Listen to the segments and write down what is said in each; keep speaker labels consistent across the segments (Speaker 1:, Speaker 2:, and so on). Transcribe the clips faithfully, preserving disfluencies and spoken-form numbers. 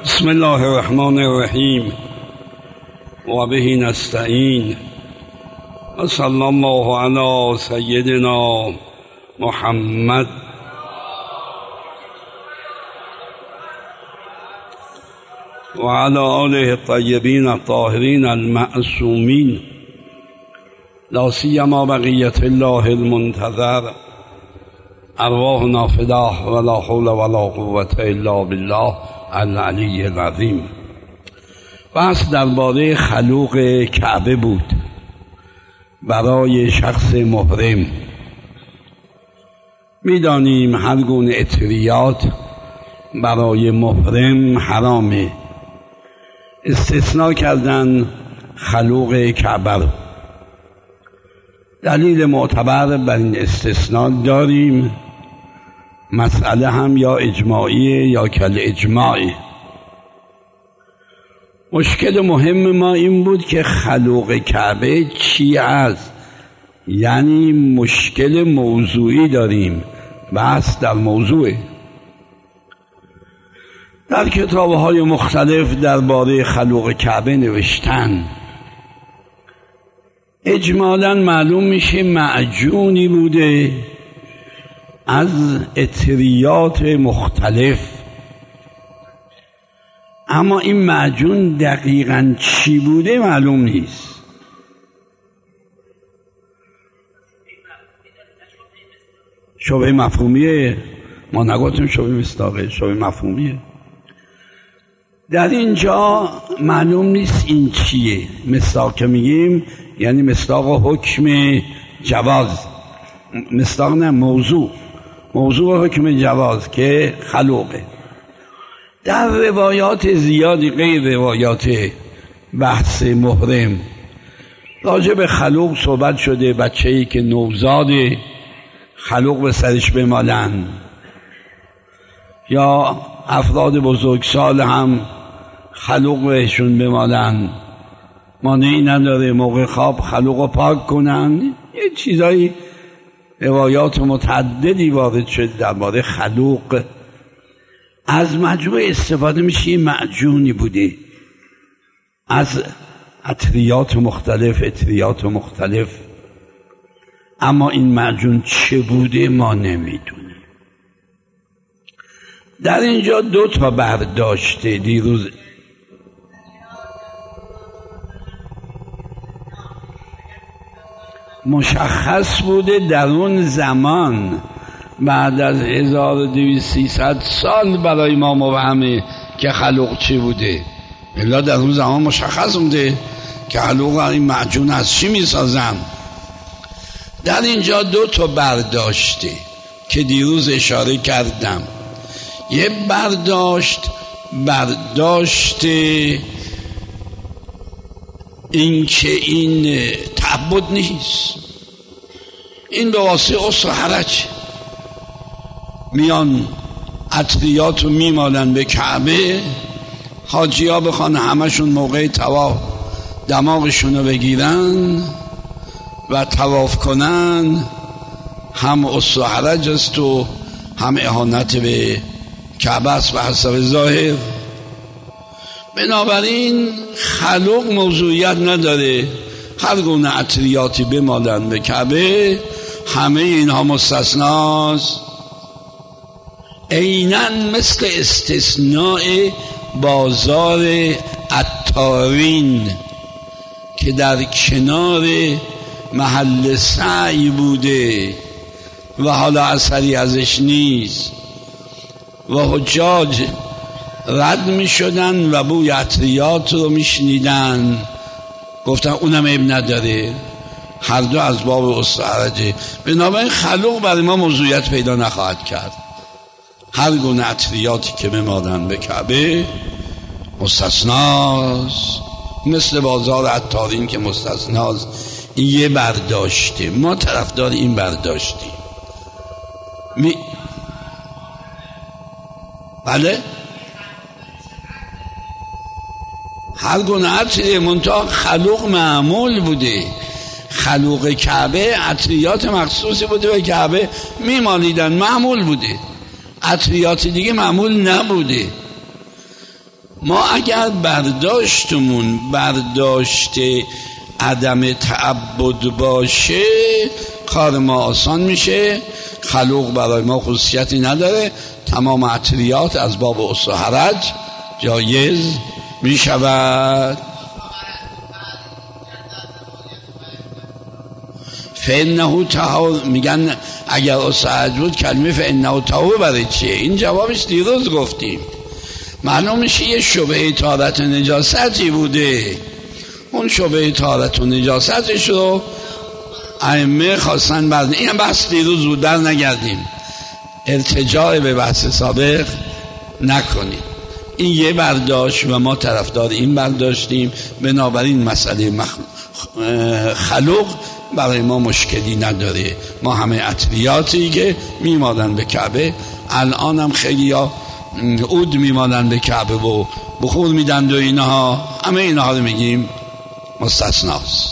Speaker 1: بسم الله الرحمن الرحیم و به نستعین و صلی الله علی سیدنا محمد و علی آله الطیبین الطاهرین المعصومین لا سیما بقیة الله المنتظر ارواحنا فداه ولا حول ولا قوة الا بالله العلی العظیم. بحث درباره خلوق کعبه بود برای شخص محرم. میدانیم هر گونه اطریات برای محرم حرامه، استثناء کردن خلوق کعبه رو. دلیل معتبر بر این استثناء داریم، مسئله هم یا اجماعیه یا کل اجماعی. مشکل مهم ما این بود که خلوق کعبه چی است، یعنی مشکل موضوعی داریم، بحث در موضوع. در کتاب‌های مختلف درباره خلوق کعبه نوشتن، اجمالاً معلوم میشه معجونی بوده از اطریات مختلف، اما این معجون دقیقاً چی بوده معلوم نیست. شبه مفهومیه، ما نگفتیم شبه مصداقه، شبه مفهومیه. در اینجا معلوم نیست این چیه. مصداق که میگیم یعنی مصداق حکم جواز، مصداق نه موضوع، موضوع حکم جواز که خلوقه. در روایات زیادی غیر روایات بحث محرم راجع به خلوق صحبت شده. بچه‌ای که نوزاده خلوق به سرش بمالن، یا افراد بزرگسال هم خلوق بهشون بمالن، مانعی نداره موقع خواب خلوق رو پاک کنن. یه چیزایی روایات متعددی وارد شده درباره خلوق. از مجموع استفاده میشه معجونی بوده از اطریات مختلف اطریات مختلف اما این معجون چه بوده ما نمیدونیم. در اینجا دو تا برداشته دیروز مشخص بوده در اون زمان، بعد از هزار و دویست سیصد سال برای ما مبهمه که خلوق چی بوده. الا در اون زمان مشخص بوده که خلوق این معجون از چی میسازن. در اینجا دو تا برداشته که دیروز اشاره کردم. یه برداشت برداشت این که این تعبد نیست، این به واسه عسر حرج میان اطریات رو میمالن به کعبه. حاجی ها بخوان همشون موقع طواف دماغشون رو بگیرن و طواف کنن، هم عسر حرج است و هم اهانت به کعبه است به حسب ظاهر. بنابراین خلوق موضوعیت نداره، هر گونه اطریاتی بمالن به کعبه، همه اینها مستثناست. عیناً مثل استثناء بازار عطارین که در کنار محل سعی بوده و حالا اثری ازش نیست و حجاج رد می شدن و بوی عطریات رو می شنیدن، گفتن اونم عیب نداره، هر دو از باب عسر حرجه. بنابراین خلوق برای ما موضوعیت پیدا نخواهد کرد. هر گونه عطریاتی که بمادن به کعبه مستثناست، مثل بازار عطارین که مستثناست. این یه برداشته، ما طرفدار این برداشتیم. می... بله هر گونه عطریه، منتها خلوق معمول بوده. خلوق کعبه عطریات مخصوصی بوده و کعبه میمالیدن، معمول بوده. عطریات دیگه معمول نبوده. ما اگر برداشتمون برداشت عدم تعبد باشه کار ما آسان میشه. خلوق برای ما خصوصیتی نداره، تمام عطریات از باب عسر و حرج جایز میشود. فانه طهور، میگن اگر عسر و حرج بود کلمه فانه طهور برای چیه؟ این جوابش دیروز گفتیم. معلوم میشه یه شبهه طهارت و نجاستی بوده، اون شبهه طهارت و نجاستش رو ائمه خواستن بعد. این بحث دیروز بود، در نگردیم، ارتجاع به بحث سابق نکنید. این یه برداشت و ما طرفدار این برداشتیم. بنابراین مسئله مخ... خلوق برای ما مشکلی نداره. ما همه عطریاتی که میمادن به کعبه، الان هم خیلی ها عود میمادن به کعبه و بخور میدند و اینها، همه اینها رو میگیم مستثناست.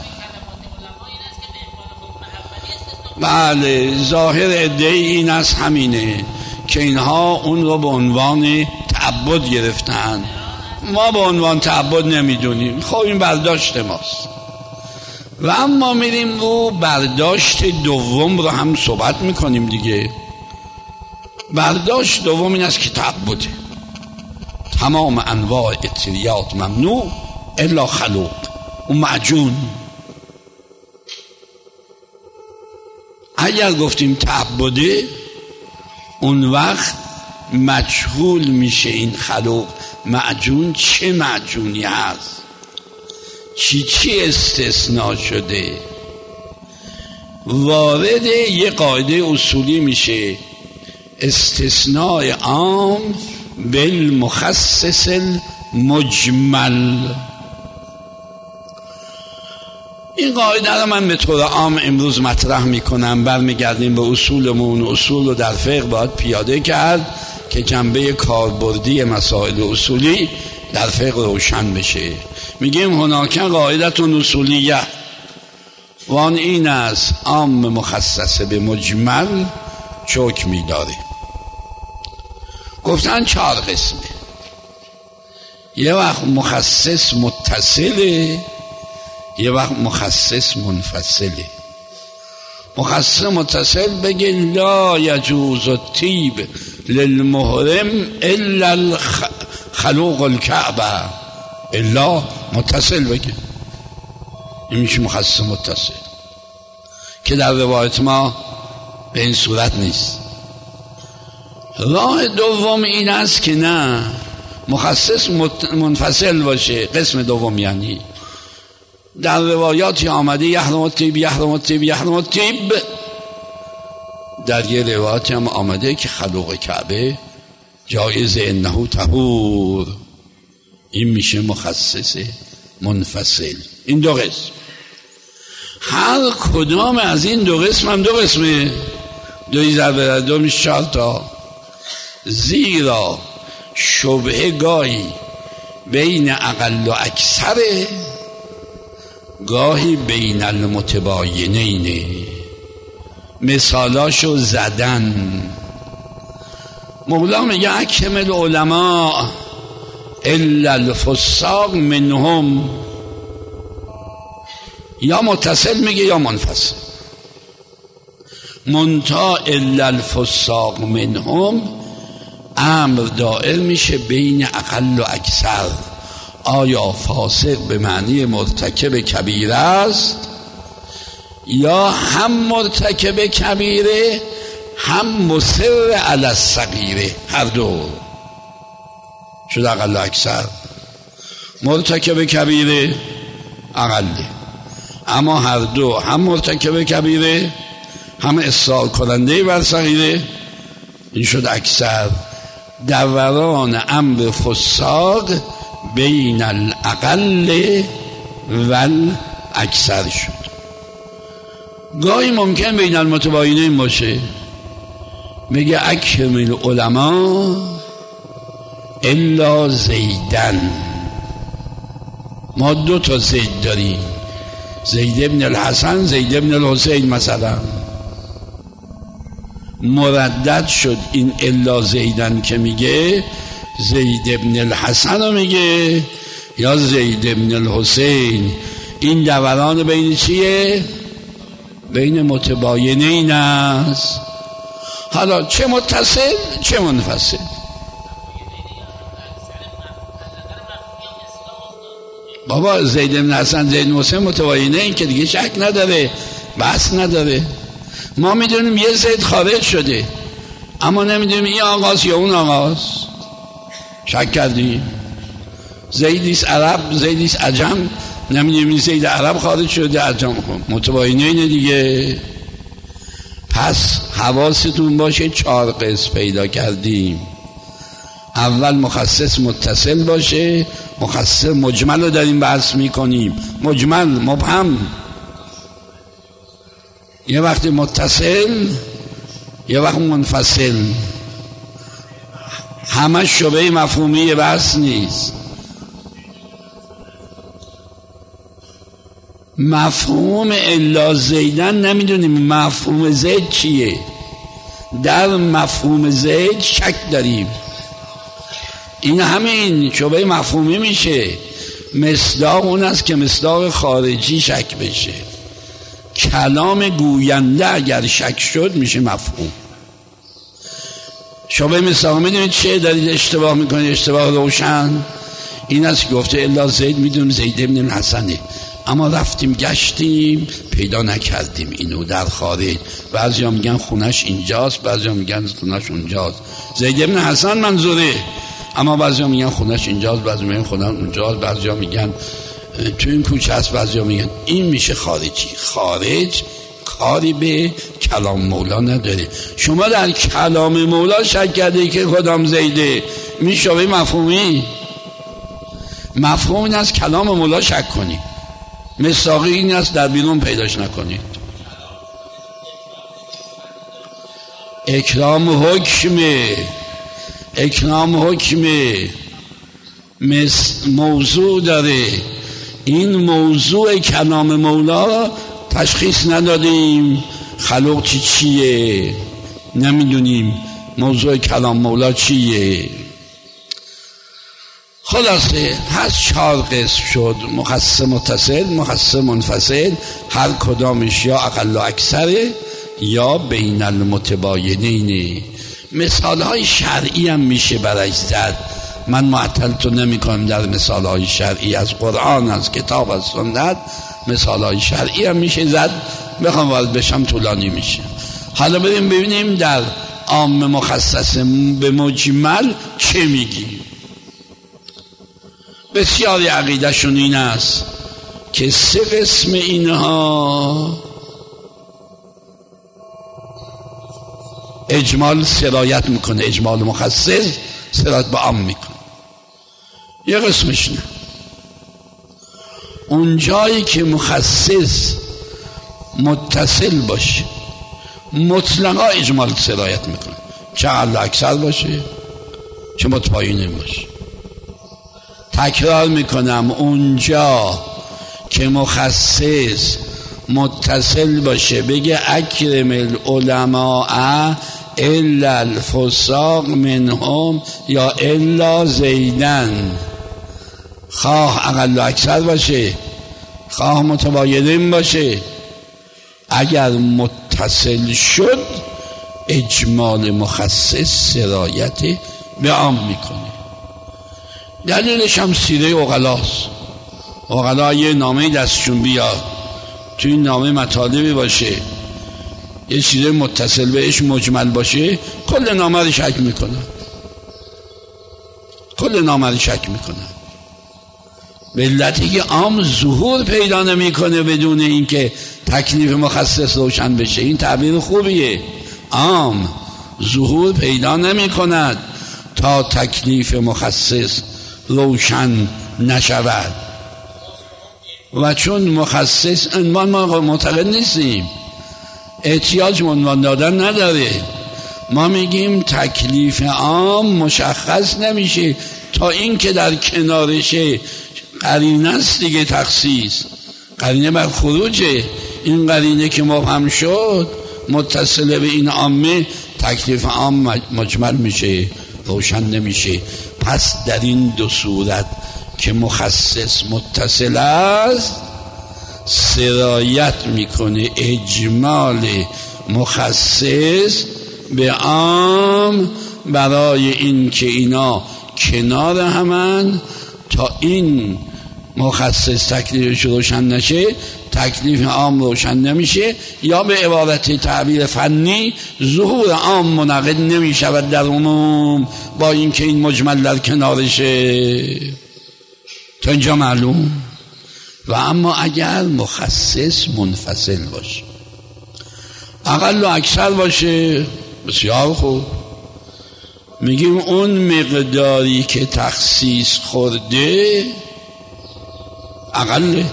Speaker 1: بله، ظاهر ادعای این است همینه که اینها اون رو به عنوان تعبد گرفتن، ما به عنوان تعبد نمیدونیم. خب این برداشت ماست. و اما میریم رو برداشت دوم رو هم صحبت میکنیم دیگه. برداشت دوم این است که تعبده، تمام انواع عطریات ممنوع الا خلوق، اون معجون. اگر گفتیم تعبده، اون وقت مجهول میشه این خلوق معجون چه معجونی هست، چی چی استثناء شده. وارد یه قاعده اصولی میشه، استثناء عام بالمخصص المجمل. این قاعده رو من به طور عام امروز مطرح میکنم. برمیگردیم به اصولمون. اصول رو در فقه باید پیاده کرد که جنبه کاربردی مسائل اصولی در فقه روشن بشه. میگیم هناک قاعدتون اصولیه و آن این است عام مخصص به مجمل چوک میداره. گفتن چهار قسمه. یه وقت مخصص متصله، یه وقت مخصص منفصله. مخصص متصل بگه لا یجوز الطیب للمحرم الا خلوق الکعبه، الا متصل بگه، این میشه مخصص متصل که در روایت ما به این صورت نیست. راه دوم این است که نه، مخصص منفصل باشه. قسم دوم یعنی در روایاتی آمده یحرم الطیب یحرم الطیب یحرم الطیب، در یه روایاتی هم آمده که خلوق کعبه جایز انه طهور، این میشه مخصص منفصل. این دو قسم، هر کدام از این دو قسم هم دو قسمه، دوی ضربه دو میشه چهار تا. زیرا شبهه گاهی بین اقل و اکثره، گاهی بین المتباینینه. مثالاشو زدن. مولا میگه اکمل علماء الا الفساق منهم، یا متصل میگه یا منفصل. منتا الا الفساق منهم امر دائر میشه بین اقل و اکثر. آیا فاسق به معنی مرتکب کبیره است یا هم مرتکب کبیره هم مصر علی الصغیره، هر دو شد اقل و اکثر. مرتکب کبیره اقله، اما هر دو هم مرتکب کبیره هم اصرار کننده بر صغیره، این شد اکثر. دوران امر فساق بین الاقل و الاکثر شد. گاهی ممکن بین المتباینین باشه، میگه اکمل علما الا زیدن. ما دو تا زید داریم، زید ابن الحسن، زید ابن الحسین مثلا. مردد شد این الا زیدن که میگه زید ابن الحسن رو میگه یا زید ابن الحسین. این دوران بین چیه؟ بین متباینین است. حالا چه متصل چه منفصل. بابا زید ابن حسن زید ابن حسین متباینین که دیگه شک نداره، بحث نداره. ما میدونیم یه زید خارج شده، اما نمیدونیم این آغاز یا اون آغاز. شک کردیم. زیدیست عرب زیدیست عجم، نمیدونیم این زید عرب خارج شده عجم، متباینین دیگه. پس حواستون باشه چهار قسم پیدا کردیم. اول مخصص متصل باشه، مخصص مجمل رو داریم بحث میکنیم. مجمل مبهم، یه وقت متصل یه وقت منفصل، همه شبه مفهومی بحث نیست. مفهوم الا زیدن نمیدونیم مفهوم زید چیه. در مفهوم زید شک داریم. این همین شبه مفهومی میشه. مصداق اون است که مصداق خارجی شک بشه. کلام گوینده اگر شک شد میشه مفهوم. شبه مصداق میدونید چه دارید اشتباه میکنید؟ اشتباه روشن این است که گفته الا زید، میدونیم زید ابن الحسنه، اما رفتیم گشتیم پیدا نکردیم اینو در خارج. بعضیا میگن خونش اینجاست، بعضیا میگن خونش اونجاست. زید ابن حسن منظوره، اما بعضیا میگن خونش اینجاست، بعضیا میگن خونش اونجاست، بعضیا میگن تو این کوچه است، بعضیا میگن. این میشه خارجی. خارج کاری به کلام مولا نداره. شما در کلام مولا شک کرده که کدام زیده، میشه به مفهومی. مفهوم این است کلام مولا شک کنی، مصداقی این است در بیرون پیداش نکنید. اکرام حکمه، اکرام حکمه موضوع داره. این موضوع کلام مولا تشخیص ندادیم خلق چی چیه، نمیدونیم موضوع کلام مولا چیه. خلاصه هست چهار قسم شد: مخصص متصل، مخصص منفصل، هر کدامش یا اقل و اکثره یا بین المتباینین. مثال های شرعی هم میشه برای زد. من معطل تو نمی کنم در مثال های شرعی از قرآن، از کتاب، از سنت. مثال های شرعی هم میشه زد. بخوام وارد بشم طولانی میشه. حالا بریم ببینیم در عام مخصص به مجمل چه میگیم. بسیاری عقیدهشون این است که سه قسم اینها اجمال سرایت میکنه، اجمال مخصص سرایت به عام میکنه. یه قسمش نه، اون جایی که مخصص متصل باشه مطلقا اجمال سرایت میکنه، چه اقل اکثر باشه چه متباین باشه. تکرار میکنم، اونجا که مخصص متصل باشه بگه اکرم العلماء الا الفساق منهم یا الا زیدن، خواه اقل و اکثر باشه خواه متباینین باشه، اگر متصل شد اجمال مخصص سرایت به عام میکنه. دلیلش هم سیره عقلاست. عقلا یه نامه دستشون بیاد، توی این نامه مطالبی باشه، یه چیز متصل بهش مجمل باشه، کل نامه رو شک میکنه، کل نامه رو شک میکنه. به علتی که عام ظهور پیدا نمیکنه بدون اینکه تکلیف مخصص روشن بشه. این تعبیر خوبیه. عام ظهور پیدا نمیکند تا تکلیف مخصص روشن نشود. و چون مخصص عنوان، ما معتقد نیستیم احتیاج عنوان دادن نداره. ما میگیم تکلیف عام مشخص نمیشه تا این که در کنارشه قرینه است دیگه. تخصیص قرینه بر خروجه. این قرینه که مبهم شد متصل به این عامه، تکلیف عام مجمل میشه، روشن نمیشه. پس در این دو صورت که مخصص متصل است سرایت میکنه اجمال مخصص به عام برای این که اینا کنار همن تا این مخصص تکلیفش روشن نشه تکلیف عام روشن نمیشه، یا به عبارت تعبیر فنی ظهور عام منعقد نمیشود در عموم با اینکه این مجمل در کنارشه. تا اینجا معلوم. و اما اگر مخصص منفصل باشه اقل و اکثر باشه بسیار خوب، میگیم اون مقداری که تخصیص خورده اقله.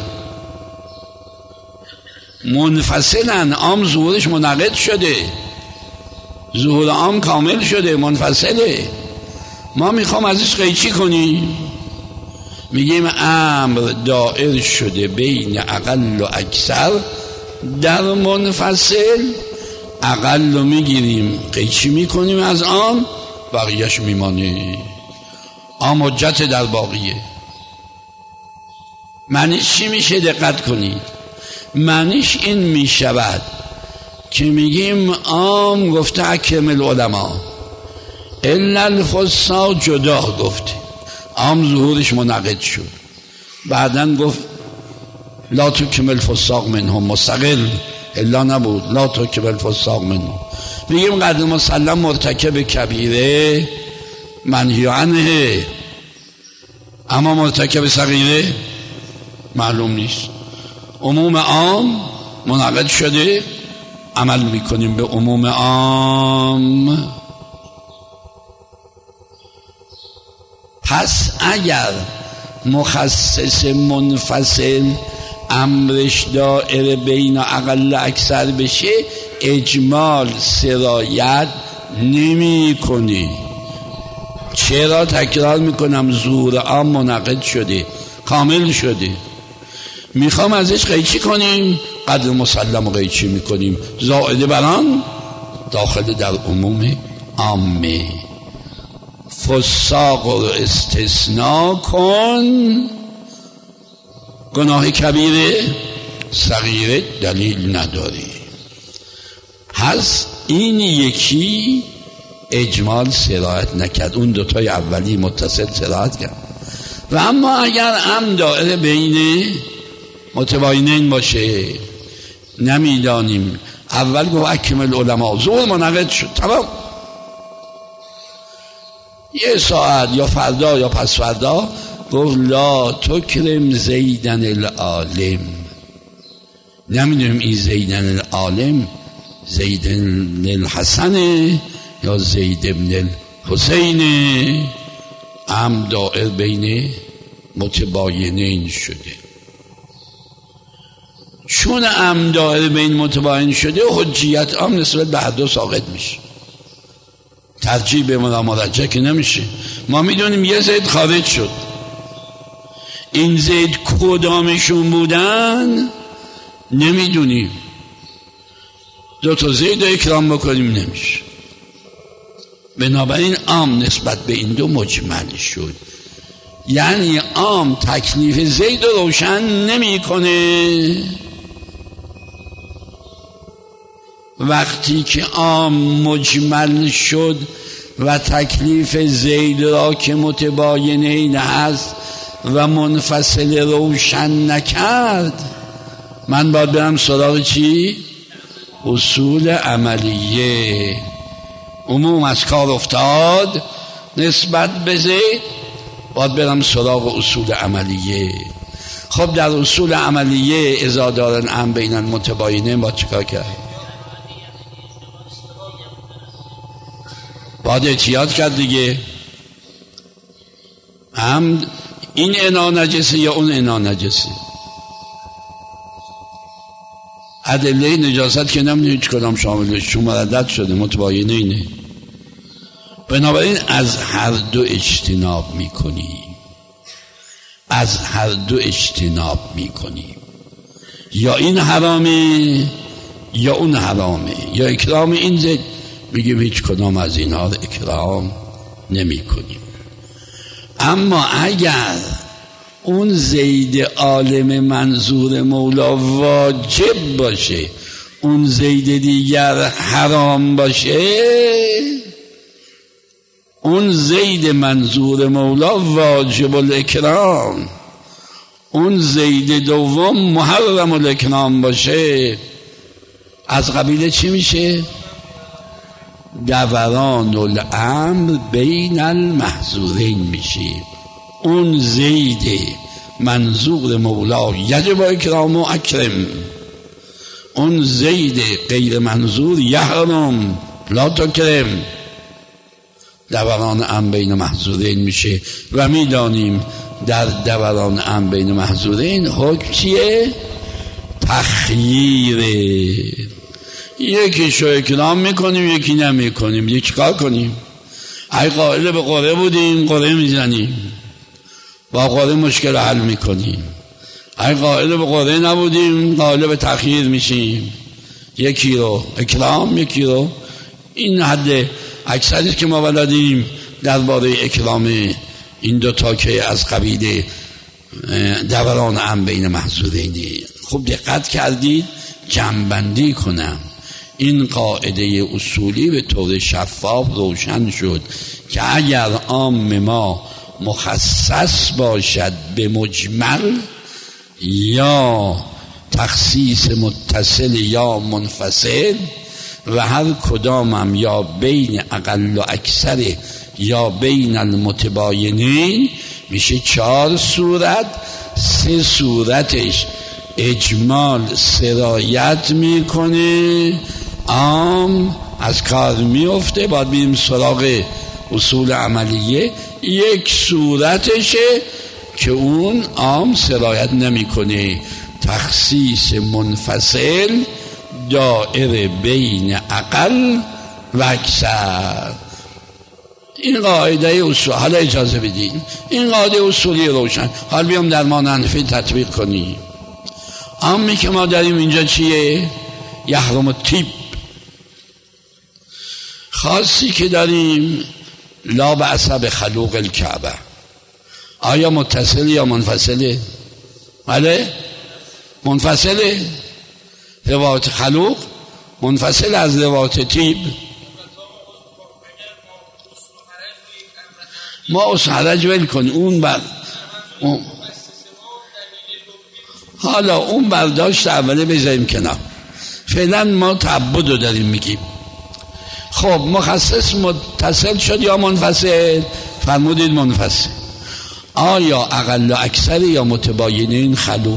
Speaker 1: منفصلن، عام ظهورش منعقد شده، ظهور عام کامل شده، منفصله. ما میخوام ازش قیچی کنیم، میگیم امر دائر شده بین اقل و اکثر در منفصل، اقل رو میگیریم قیچی میکنیم از عام، بقیهش میمانه. عام حجت در باقیه. معنیش چی میشه؟ دقت کنید. معنیش این میشود که میگیم عام گفته اکرم العلماء الا الفصاح جدا گفته، عام ظهورش منعقد شد، بعدن گفت لا تکرم الفصاح منهم مستقل الا نبود لا تکرم الفصاح منهم. میگیم قدر مسلم مرتکب کبیره منهی عنه، اما مرتکب صغیره معلوم نیست. عموم عام منعقد شده، عمل میکنیم به عموم عام. پس اگر مخصص منفصل امرش دائره بین اقل اکثر بشه اجمال سرایت نمی کنی. چرا؟ تکرار میکنم، ظهور عام منعقد شده، کامل شده، میخوام ازش قیچی کنیم، قدر مسلم قیچی میکنیم، زائده بران داخل در عموم عامه. فساق رو استثناء کن، گناه کبیره صغیره دلیل نداری. پس این یکی اجمال سرایت نکرد، اون دوتای اولی متصل سرایت کرد. و اما اگر هم دائره بین متباینین باشه نمیدانیم، اول گفت اکمل العلماء ظهور منعقد شد، تمام، یه ساعت یا فردا یا پس فردا گفت لا تکرم زیدن العالم. نمیدونیم این زیدن العالم زیدن الحسن یا زید ابن الحسین، هم دائر بین متباینین شده. چون هم دائر بین متباین شده حجیت هم نسبت به هر دو ساقط میشه، ترجیح به مرجح که نمیشه. ما میدونیم یه زید خارج شد، این زید کدامشون بودن نمیدونیم، دو تا زید رو اکرام بکنیم نمیشه. بنابراین عام نسبت به این دو مجمل شد، یعنی عام تکلیف زید رو روشن نمی کنه. وقتی که عام مجمل شد و تکلیف زید را که متباینین هست و منفصل روشن نکرد، من باید برم سراغ چی؟ اصول عملیه. عموم از کار افتاد نسبت به زید، باید برم سراغ اصول عملیه. خب در اصول عملیه اذا دارن هم بین المتباینین باید چکار کرد؟ باید احتیاط کرد دیگه. هم این انا نجسه یا اون انا نجسه. ادله نجاست که نمیدونی هیچ کدام شاملش، چون مردد شده متباینه اینه. بنابراین از هر دو اجتناب میکنیم، از هر دو اجتناب میکنیم، یا این حرامه یا اون حرامه، یا اکرام این، زد بگیم هیچ کدام از اینها رو اکرام نمی کنیم. اما اگر اون زید عالم منظور مولا واجب باشه، اون زید دیگر حرام باشه، اون زید منظور مولا واجب الاکرام، اون زید دوم محرم الاکرام باشه، از قبیل چی میشه؟ دوران الامر بین المحظورین میشه. اون زید منظور مولا یجب اکرام و اکرم، اون زید غیر منظور یحرم لا تکرم، دوران امر بین محظورین میشه. و میدانیم در دوران امر بین محظورین حکم چیه؟ تخییره، یکی شو اکرام میکنیم یکی نمیکنیم، دیگه چیکار کنیم؟ ای قائل به قره بودیم قره میزنیم، با قره مشکل حل میکنیم. ای قائل به قره نبودیم قائل به تخییر میشیم، یکی رو اکرام یکی رو. این حد اکثری که ما بلدیم درباره اکرام این دو تا که از قبیل دوران امر بین محظورینه. خوب دقت کردید، جمع‌بندی کنم. این قاعده اصولی به طور شفاف روشن شد که اگر عام ما مخصص باشد به مجمل یا تخصیص متصل یا منفصل و هر کدامم یا بین اقل و اکثر یا بین المتباینین، میشه چهار صورت. سه صورتش اجمال سرایت میکنه، عام از کار میفته، باید بریم سراغ اصول عملیه. یک صورتشه که اون عام سرایت نمیکنه، تخصیص منفصل دائره بین اقل و اکثر. این قاعده اصول. حالا اجازه بدین این قاعده اصولی روشن، حالا بیام در ما منفی تطبیق کنیم. عامی که ما داریم اینجا چیه؟ یحرم الطیب. خاصی که داریم لا بأس بخلوق الکعبه. آیا متصل یا منفصله؟ بله منفصله. روایت خلوق منفصل از روایت طیب. ما اصل حرج ول کن، اون بر اون... حالا اون برداشت اوله بذاریم کنار، فعلا ما تعبد رو داریم میگیم. خب مخصص متصل شد یا منفصل؟ فرمودید منفصل. آیا اقل و اکثر یا متباینین خلوق؟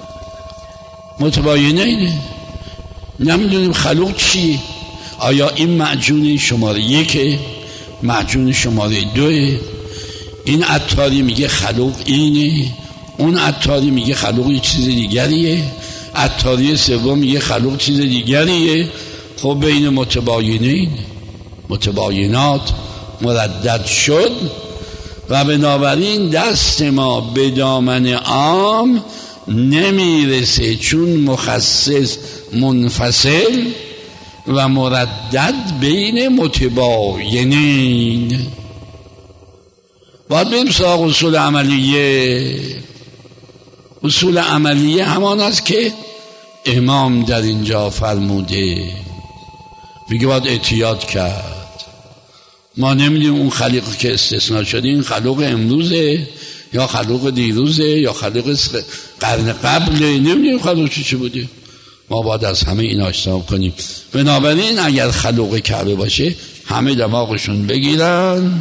Speaker 1: متباینین نمیدونیم خلوق چی. آیا این معجون شماره یکه، معجون شماره دوه؟ این عطاری میگه خلوق اینه، اون عطاری میگه خلوق یه چیز دیگریه، عطاری سوم میگه خلوق چیز دیگریه. خب بین متباینین متباینات مردد شد و بنابراین دست ما به دامن عام نمیرسه، چون مخصص منفصل و مردد بین متباینین. باید بریم سراغ اصول عملیه. اصول عملیه همان است که امام در اینجا فرموده، میگه باید احتیاط کرد. ما نمیدیم اون خلیق که استثناء شده این خلوق امروزه یا خلوق دیروزه یا خلوق قرن قبله، نمیدیم خلوق چی چی بوده. ما باید از همه اینا اجتناب کنیم. بنابراین اگر خلوق کعبه باشه همه دماغشون بگیرن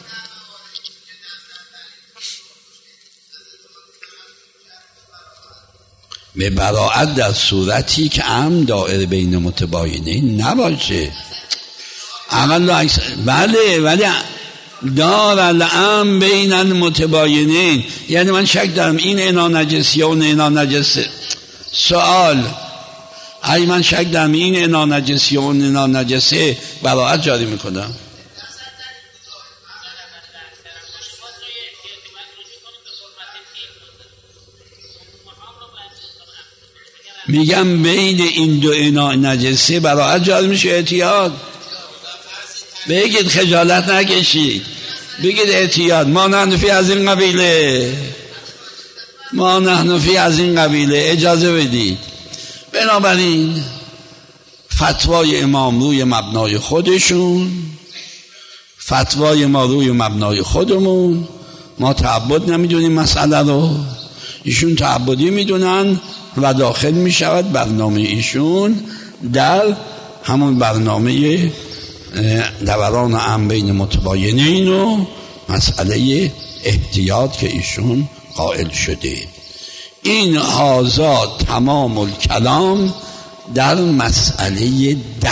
Speaker 1: به براعت در صورتی که هم دائره بین متباینین نباشه. اقل و اکثر بله، ولی دار الام بین المتباینین، یعنی من شک دارم این انا نجس یا اون انا نجسه. سوال، ای من شک دارم این انا نجس یا اون انا نجسه، براعت جاری میکنم. میگم بین این دو انا نجسه براعت جاری میشه. احتیاط بگید، خجالت نکشید، بگید احتیاط، ما نحن فی از این قبیله، ما نحن فی از این قبیله، اجازه بدید. بنابراین فتوای امام روی مبنای خودشون، فتوای ما روی مبنای خودمون. ما تعبد نمیدونیم مسئله رو، ایشون تعبدی میدونن و داخل میشود برنامه ایشون در همون برنامه دوران امر بین متباینین و مسئله احتیاط که ایشون قائل شده. این هازا تمام الکلام در مسئله ده.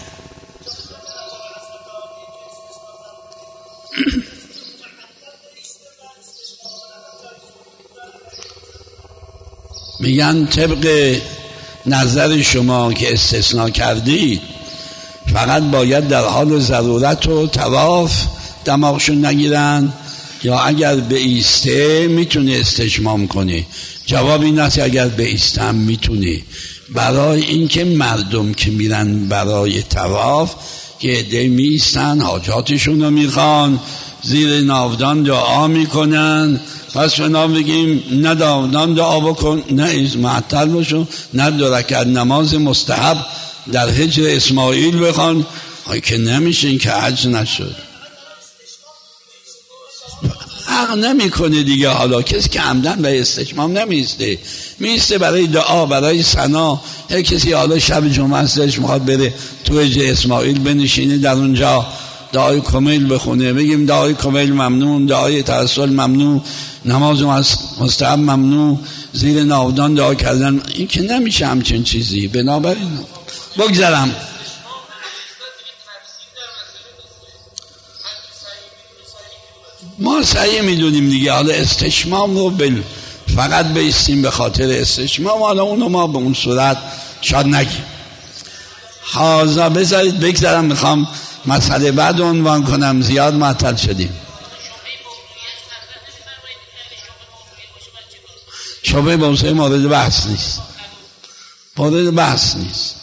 Speaker 1: میگن طبق نظر شما که استثناء کردید فقط باید در حال ضرورت و طواف دماغشون نگیرن، یا اگر به ایسته میتونه استشمام کنه؟ جواب این است اگر به ایسته هم میتونه، برای اینکه مردم که میرن برای طواف که عده میستن حاجاتشون رو میخوان، زیر ناودان دعا میکنن، پس فنا بگیم نه ناودان دعا بکن، نه از معطل باشون، نه دو رکعت نماز مستحب در حجر اسماعیل بخوان، های که نمیشه، این که حج نشد. حق نمی کنه دیگه. حالا کسی که عمدن به استشمام نمیسته، میسته برای دعا، برای ثنا. هر کسی حالا شب جمعه استش میخواد بره تو حجر اسماعیل بنشینه، در اونجا دعای کمیل بخونه، بگیم دعای کمیل ممنوع، دعای توسل ممنوع، نماز مستحب ممنوع، زیر ناودان دعا کردن، این که نمیشه همچین چیزی. بنابراین بگذارم. ما صحیح میدونیم دیگه. حالا استشمام رو بل فقط بیستیم به خاطر استشمام، حالا اونو ما به اون صورت شاد نگیم. حاضر بذارید بگذارم، میخوام مسئله بعد عنوان کنم، زیاد معطل شدیم. شبه موضوع مورد بحث نیست، مورد بحث نیست.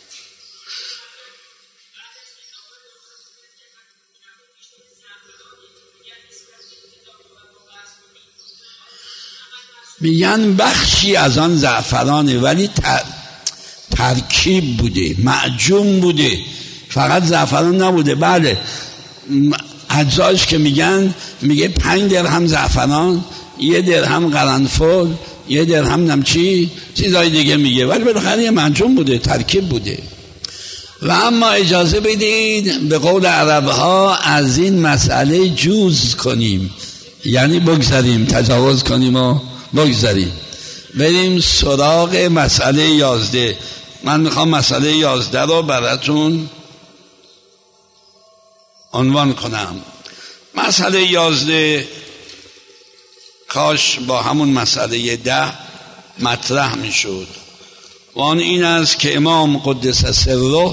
Speaker 1: میگن بخشی از آن زعفرانه ولی تر... ترکیب بوده، معجون بوده، فقط زعفران نبوده. بله اجزاش که میگن، میگه پنج درهم زعفران، یه درهم قرنفل، یه درهم نمچی، چیزای دیگه میگه، ولی بالاخره یه معجون بوده، ترکیب بوده. و اما اجازه بدید به قول عربها از این مسئله جوز کنیم، یعنی بگذاریم، تجاوز کنیم و بگذاریم، بریم سراغ مسئله یازده. من میخوام مسئله یازده رو براتون عنوان کنم. مسئله یازده کاش با همون مسئله ده مطرح میشد، و آن این است که امام قدس سره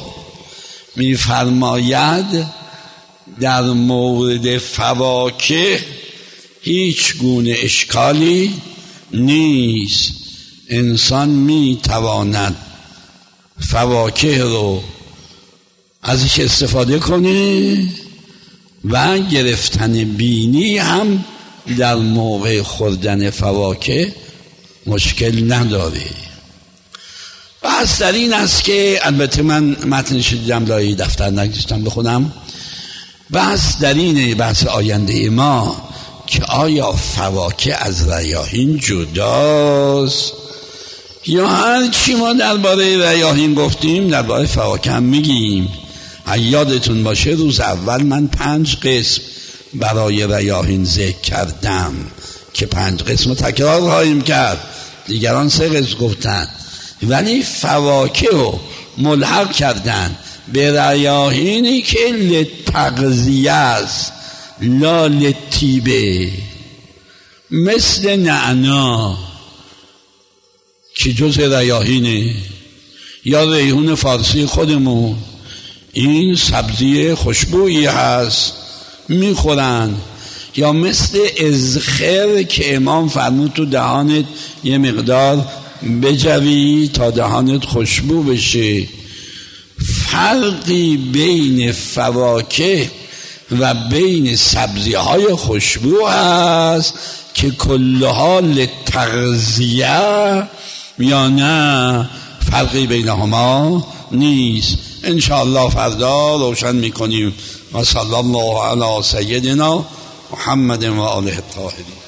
Speaker 1: میفرماید در مورد فواکه هیچ گونه اشکالی نیست، انسان میتواند فواکه رو ازش استفاده کنه و گرفتن بینی هم در موقع خوردن فواکه مشکل نداره. بحث در این است که، البته من متنش دیدم لای دفتر نگذاشتم بخونم، بحث در اینه، بحث آینده ما، که آیا فواکه از ریاحین جداست یا هر چی ما درباره ریاحین گفتیم درباره فواکه هم میگیم. یادتون باشه روز اول من پنج قسم برای ریاحین ذکر کردم که پنج قسم تکرار خواهیم کرد، دیگران سه قسم گفتن، ولی فواکه رو ملحق کردن به ریاحینی که لتغذیه است لا لطیبه، مثل نعنا که جز ریاحینه، یا ریحون فارسی خودمون، این سبزی خوشبویی هست میخورن، یا مثل ازخر که امام فرمود تو دهانت یه مقدار بجوی تا دهانت خوشبو بشه. فرقی بین فواکه و بین سبزی های خوشبو هست که کلها للتغذیه یا نه فرقی بینهما نیست. انشاءالله فردا روشن میکنیم. و صلی الله علی سیدنا محمد و آله الطاهرین.